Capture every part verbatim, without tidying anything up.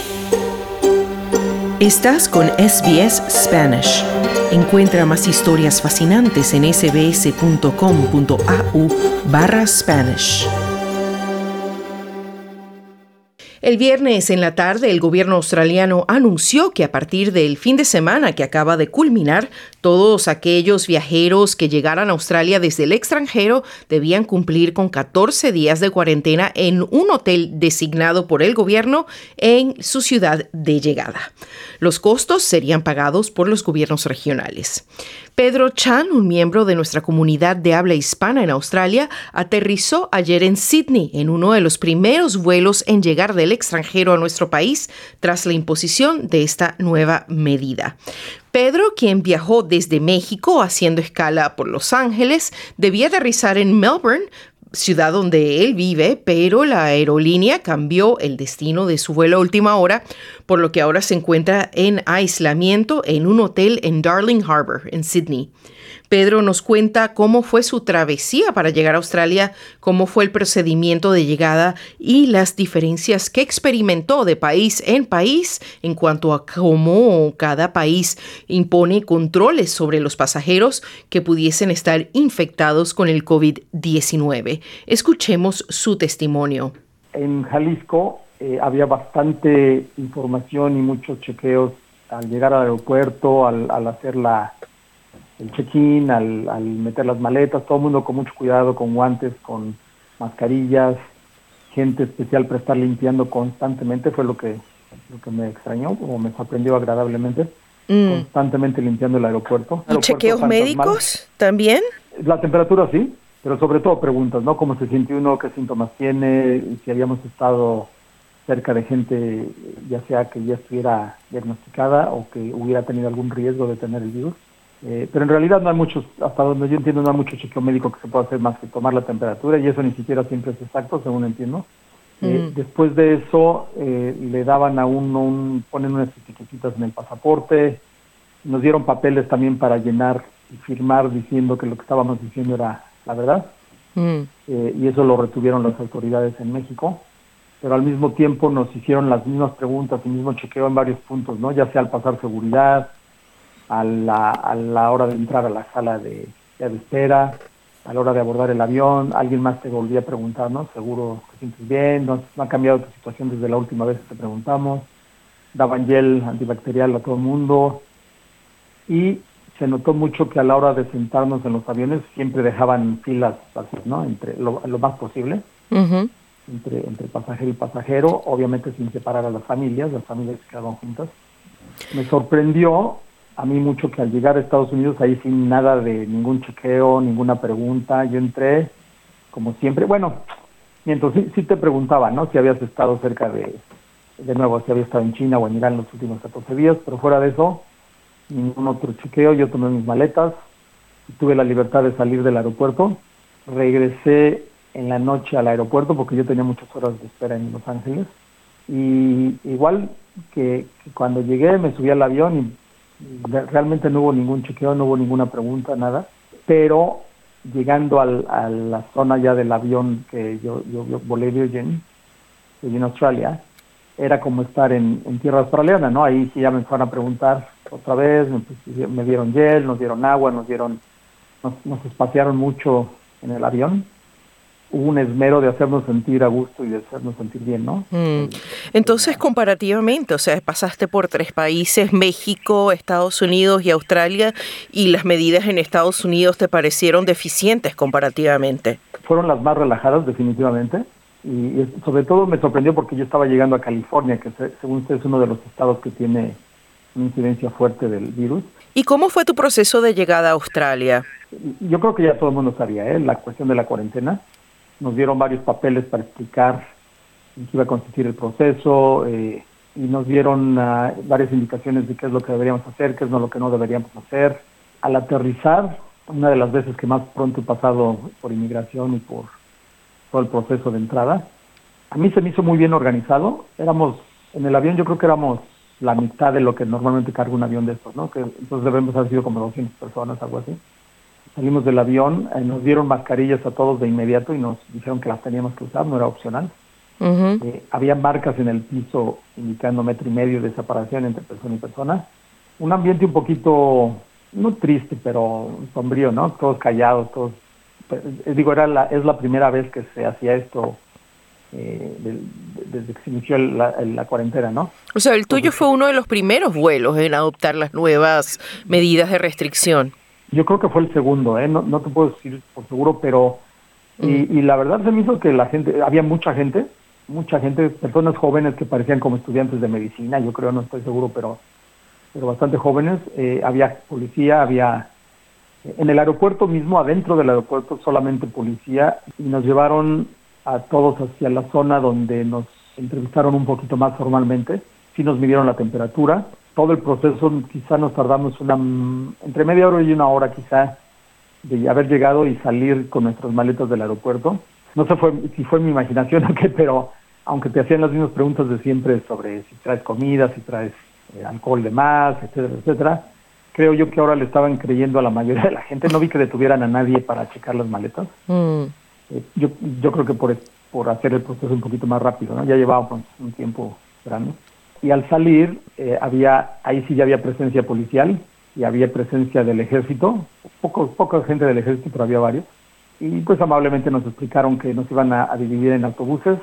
Estás con S B S Spanish. Encuentra más historias fascinantes en sbs.com.au barra Spanish. El viernes en la tarde, el gobierno australiano anunció que a partir del fin de semana que acaba de culminar, todos aquellos viajeros que llegaran a Australia desde el extranjero debían cumplir con catorce días de cuarentena en un hotel designado por el gobierno en su ciudad de llegada. Los costos serían pagados por los gobiernos regionales. Pedro Chan, un miembro de nuestra comunidad de habla hispana en Australia, aterrizó ayer en Sydney en uno de los primeros vuelos en llegar del extranjero a nuestro país tras la imposición de esta nueva medida. Pedro, quien viajó desde México haciendo escala por Los Ángeles, debía aterrizar en Melbourne, ciudad donde él vive, pero la aerolínea cambió el destino de su vuelo a última hora, por lo que ahora se encuentra en aislamiento en un hotel en Darling Harbour, en Sydney. Pedro nos cuenta cómo fue su travesía para llegar a Australia, cómo fue el procedimiento de llegada y las diferencias que experimentó de país en país en cuanto a cómo cada país impone controles sobre los pasajeros que pudiesen estar infectados con el covid diecinueve. Escuchemos su testimonio. En Jalisco eh, había bastante información y muchos chequeos al llegar al aeropuerto, al, al hacer la... el check-in, al, al meter las maletas, todo el mundo con mucho cuidado, con guantes, con mascarillas, gente especial para estar limpiando constantemente, fue lo que lo que me extrañó, o me sorprendió agradablemente, mm. constantemente limpiando el aeropuerto. ¿Y aeropuerto chequeos médicos también? La temperatura sí, pero sobre todo preguntas, ¿no? ¿Cómo se siente uno? ¿Qué síntomas tiene? Si habíamos estado cerca de gente, ya sea que ya estuviera diagnosticada o que hubiera tenido algún riesgo de tener el virus. Eh, pero en realidad no hay muchos, hasta donde yo entiendo, no hay mucho chequeo médico que se pueda hacer más que tomar la temperatura, y eso ni siquiera siempre es exacto, según entiendo. Mm. Eh, después de eso, eh, le daban a uno, un, ponen unas etiquetitas en el pasaporte, nos dieron papeles también para llenar y firmar diciendo que lo que estábamos diciendo era la verdad, mm. eh, y eso lo retuvieron las autoridades en México, pero al mismo tiempo nos hicieron las mismas preguntas, el mismo chequeo en varios puntos, ¿no? Ya sea al pasar seguridad, A la, a la hora de entrar a la sala de, de espera, a la hora de abordar el avión, alguien más te volvía a preguntar, ¿no? ¿Seguro te sientes bien? ¿No, no ha cambiado tu situación desde la última vez que te preguntamos? Daban gel antibacterial a todo el mundo, y se notó mucho que a la hora de sentarnos en los aviones siempre dejaban filas vacías, ¿no? Entre lo, lo más posible, uh-huh. entre, entre pasajero y pasajero, obviamente sin separar a las familias, las familias que quedaban juntas. Me sorprendió a mí mucho que al llegar a Estados Unidos, ahí sin nada de ningún chequeo, ninguna pregunta, yo entré como siempre, bueno, mientras sí, sí te preguntaba, ¿no? Si habías estado cerca de, de nuevo, si habías estado en China o en Irán los últimos catorce días, pero fuera de eso, ningún otro chequeo. Yo tomé mis maletas, tuve la libertad de salir del aeropuerto, regresé en la noche al aeropuerto porque yo tenía muchas horas de espera en Los Ángeles, y igual que, que cuando llegué me subí al avión y realmente no hubo ningún chequeo, no hubo ninguna pregunta, nada, pero llegando al, a la zona ya del avión que yo, yo, yo volé Virgin, en Australia, era como estar en, en tierra australiana, ¿no? Ahí sí ya me fueron a preguntar otra vez, me, me dieron gel, nos dieron agua, nos dieron, nos, nos espaciaron mucho en el avión. Hubo un esmero de hacernos sentir a gusto y de hacernos sentir bien, ¿no? Mm. Entonces, comparativamente, o sea, pasaste por tres países, México, Estados Unidos y Australia, y las medidas en Estados Unidos te parecieron deficientes comparativamente. Fueron las más relajadas, definitivamente, y, y sobre todo me sorprendió porque yo estaba llegando a California, que se, según usted es uno de los estados que tiene una incidencia fuerte del virus. ¿Y cómo fue tu proceso de llegada a Australia? Yo creo que ya todo el mundo sabía, ¿eh? La cuestión de la cuarentena. Nos dieron varios papeles para explicar en qué iba a consistir el proceso, eh, y nos dieron uh, varias indicaciones de qué es lo que deberíamos hacer, qué es lo que no deberíamos hacer. Al aterrizar, una de las veces que más pronto he pasado por inmigración y por todo el proceso de entrada, a mí se me hizo muy bien organizado. Éramos, en el avión yo creo que éramos la mitad de lo que normalmente carga un avión de estos, ¿no? Que entonces debemos haber sido como doscientas personas, algo así. Salimos del avión, eh, nos dieron mascarillas a todos de inmediato y nos dijeron que las teníamos que usar, no era opcional. Uh-huh. Eh, había marcas en el piso indicando metro y medio de separación entre persona y persona. Un ambiente un poquito, no triste, pero sombrío, ¿no? Todos callados, todos. Eh, digo, era la, es la primera vez que se hacía esto eh, de, de, desde que se inició la, la cuarentena, ¿no? O sea, el tuyo Entonces, fue uno de los primeros vuelos en adoptar las nuevas medidas de restricción. Yo creo que fue el segundo, ¿eh? No, no te puedo decir por seguro, pero... Mm. Y, y la verdad se me hizo que la gente, había mucha gente, mucha gente, personas jóvenes que parecían como estudiantes de medicina, yo creo, no estoy seguro, pero, pero bastante jóvenes. Eh, había policía, había... En el aeropuerto mismo, adentro del aeropuerto, solamente policía, y nos llevaron a todos hacia la zona donde nos entrevistaron un poquito más formalmente. Sí nos midieron la temperatura. Todo el proceso quizá nos tardamos una entre media hora y una hora quizá de haber llegado y salir con nuestras maletas del aeropuerto. No sé fue, si fue mi imaginación o qué, pero aunque te hacían las mismas preguntas de siempre sobre si traes comida, si traes eh, alcohol de más, etcétera, etcétera, creo yo que ahora le estaban creyendo a la mayoría de la gente. No vi que detuvieran a nadie para checar las maletas. Mm. Eh, yo, yo creo que por, por hacer el proceso un poquito más rápido, ¿no? Ya llevábamos un tiempo esperando. Y al salir, eh, había, ahí sí ya había presencia policial y había presencia del ejército, poco, poca gente del ejército, pero había varios. Y pues amablemente nos explicaron que nos iban a, a dividir en autobuses,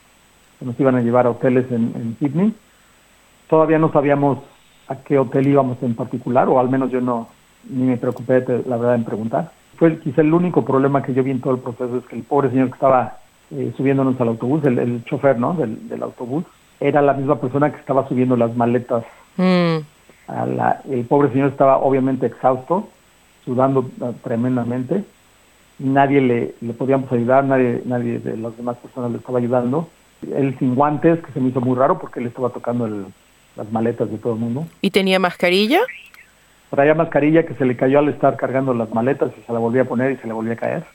que nos iban a llevar a hoteles en, en Sydney. Todavía no sabíamos a qué hotel íbamos en particular, o al menos yo no, ni me preocupé, la verdad, en preguntar. Fue quizá el único problema que yo vi en todo el proceso, es que el pobre señor que estaba eh, subiéndonos al autobús, el, el chofer, ¿no?, del, del autobús, era la misma persona que estaba subiendo las maletas. Mm. A la, el pobre señor estaba obviamente exhausto, sudando uh, tremendamente. Nadie le, le podíamos ayudar, nadie, nadie de las demás personas le estaba ayudando. Él sin guantes, que se me hizo muy raro porque él estaba tocando el, las maletas de todo el mundo. ¿Y tenía mascarilla? Traía mascarilla que se le cayó al estar cargando las maletas y se la volvía a poner y se le volvía a caer.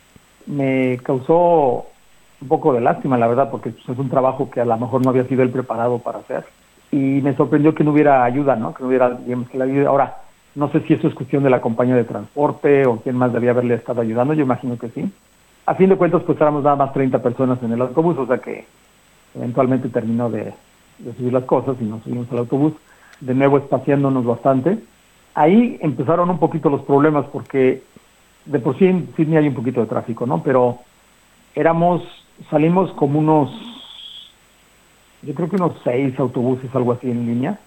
Me causó un poco de lástima, la verdad, porque pues, es un trabajo que a lo mejor no había sido él preparado para hacer. Y me sorprendió que no hubiera ayuda, ¿no? Que no hubiera, digamos, que la ayuda. Ahora, no sé si eso es cuestión de la compañía de transporte o quién más debía haberle estado ayudando, yo imagino que sí. A fin de cuentas, pues éramos nada más treinta personas en el autobús, o sea que eventualmente terminó de, de subir las cosas y nos subimos al autobús, de nuevo espaciándonos bastante. Ahí empezaron un poquito los problemas porque de por sí en Sydney hay un poquito de tráfico, ¿no? Pero éramos, salimos como unos, yo creo que unos seis autobuses, algo así en línea.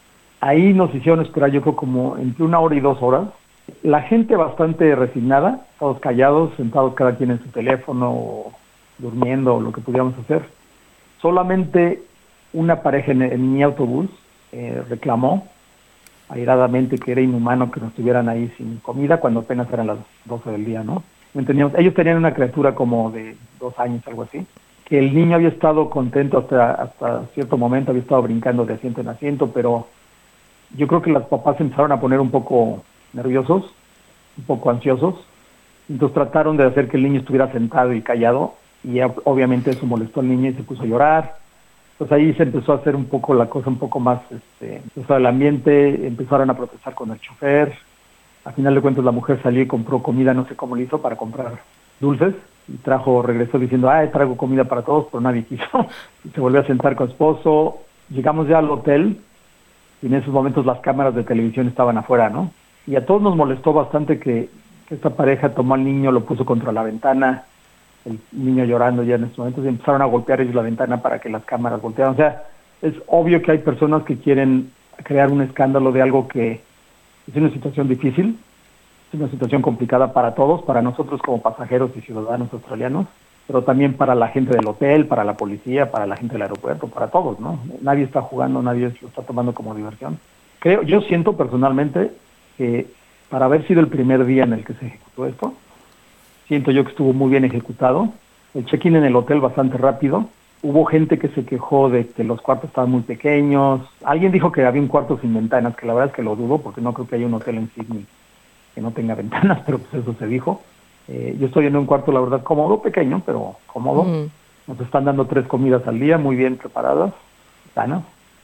Ahí nos hicieron esperar, yo creo, como entre una hora y dos horas. La gente bastante resignada, todos callados, sentados cada quien en su teléfono, o durmiendo, o lo que pudiéramos hacer. Solamente una pareja en, en mi autobús eh, reclamó airadamente que era inhumano que nos estuvieran ahí sin comida cuando apenas eran las doce del día, ¿no? Teníamos, ellos tenían una criatura como de dos años, algo así, que el niño había estado contento hasta, hasta cierto momento, había estado brincando de asiento en asiento, pero yo creo que las papás se empezaron a poner un poco nerviosos, un poco ansiosos, entonces trataron de hacer que el niño estuviera sentado y callado, y obviamente eso molestó al niño y se puso a llorar. Pues ahí se empezó a hacer un poco la cosa un poco más, este, empezó el ambiente, empezaron a protestar con el chofer. Al final de cuentas la mujer salió y compró comida, no sé cómo lo hizo, para comprar dulces, y trajo, regresó diciendo, ah, traigo comida para todos, pero nadie quiso. Y se volvió a sentar con su esposo. Llegamos ya al hotel, y en esos momentos las cámaras de televisión estaban afuera, ¿no? Y a todos nos molestó bastante que, que esta pareja tomó al niño, lo puso contra la ventana, el niño llorando ya en estos momentos, y empezaron a golpear ellos la ventana para que las cámaras voltearan. O sea, es obvio que hay personas que quieren crear un escándalo de algo que es una situación difícil, es una situación complicada para todos, para nosotros como pasajeros y ciudadanos australianos, pero también para la gente del hotel, para la policía, para la gente del aeropuerto, para todos, ¿no? Nadie está jugando, nadie lo está tomando como diversión. Creo, yo siento personalmente que para haber sido el primer día en el que se ejecutó esto, siento yo que estuvo muy bien ejecutado. El check-in en el hotel bastante rápido. Hubo gente que se quejó de que los cuartos estaban muy pequeños. Alguien dijo que había un cuarto sin ventanas, que la verdad es que lo dudo, porque no creo que haya un hotel en Sydney que no tenga ventanas, pero pues eso se dijo. Eh, yo estoy en un cuarto, la verdad, cómodo, pequeño, pero cómodo. Mm. Nos están dando tres comidas al día, muy bien preparadas, sanas.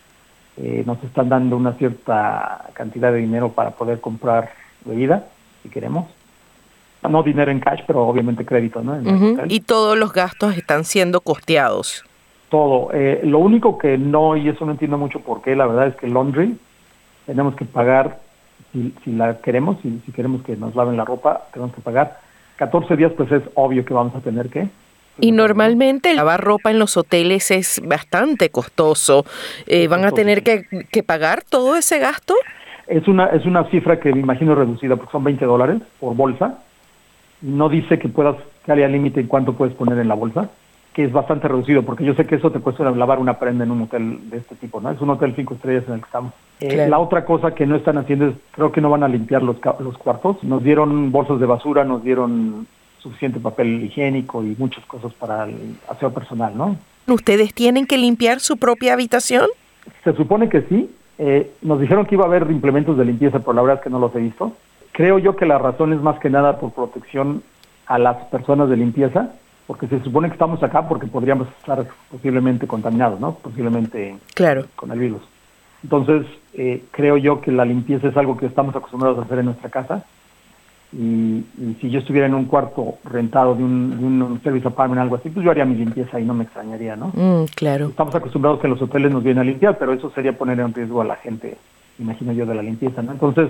Eh, nos están dando una cierta cantidad de dinero para poder comprar bebida, si queremos. No dinero en cash, pero obviamente crédito, ¿no? Uh-huh. Y todos los gastos están siendo costeados. todo. Eh, lo único que no, y eso no entiendo mucho por qué, la verdad es que el laundry tenemos que pagar, si, si la queremos, si, si queremos que nos laven la ropa, tenemos que pagar catorce días, pues es obvio que vamos a tener que. Y normalmente lavar ropa en los hoteles es bastante costoso. Eh, ¿Van a tener que, que pagar todo ese gasto? Es una es una cifra que me imagino reducida, porque son veinte dólares por bolsa. No dice que puedas, que haya límite en cuánto puedes poner en la bolsa, que es bastante reducido, porque yo sé que eso te cuesta lavar una prenda en un hotel de este tipo, ¿no? Es un hotel cinco estrellas en el que estamos. Claro. Eh, la otra cosa que no están haciendo es, creo que no van a limpiar los, los cuartos. Nos dieron bolsas de basura, nos dieron suficiente papel higiénico y muchas cosas para el aseo personal, ¿no? ¿Ustedes tienen que limpiar su propia habitación? Se supone que sí. Eh, nos dijeron que iba a haber implementos de limpieza, pero la verdad es que no los he visto. Creo yo que la razón es más que nada por protección a las personas de limpieza, porque se supone que estamos acá porque podríamos estar posiblemente contaminados, ¿no? Posiblemente claro. con el virus. Entonces, eh, creo yo que la limpieza es algo que estamos acostumbrados a hacer en nuestra casa. Y, y si yo estuviera en un cuarto rentado de un, de un service apartment, algo así, pues yo haría mi limpieza y no me extrañaría, ¿no? Mm, claro. Estamos acostumbrados que los hoteles nos vienen a limpiar, pero eso sería poner en riesgo a la gente, imagino yo, de la limpieza, ¿no? Entonces,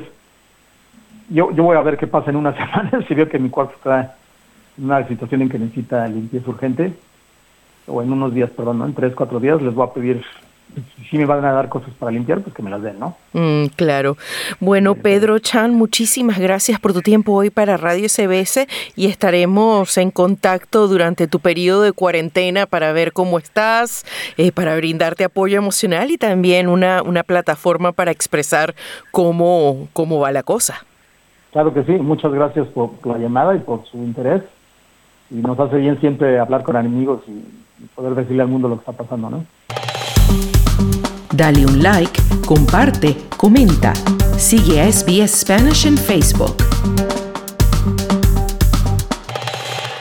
yo yo voy a ver qué pasa en una semana, si veo que mi cuarto está en una situación en que necesita limpieza urgente, o en unos días, perdón, ¿no? En tres, cuatro días les voy a pedir, si me van a dar cosas para limpiar, pues que me las den, ¿no? Mm, claro. Bueno, Pedro Chan, muchísimas gracias por tu tiempo hoy para Radio S B S y estaremos en contacto durante tu periodo de cuarentena para ver cómo estás, eh, para brindarte apoyo emocional y también una, una plataforma para expresar cómo, cómo va la cosa. Claro que sí. Muchas gracias por la llamada y por su interés. Y nos hace bien siempre hablar con amigos y, y poder decirle al mundo lo que está pasando, ¿no? Dale un like, comparte, comenta. Sigue a S B S Spanish en Facebook.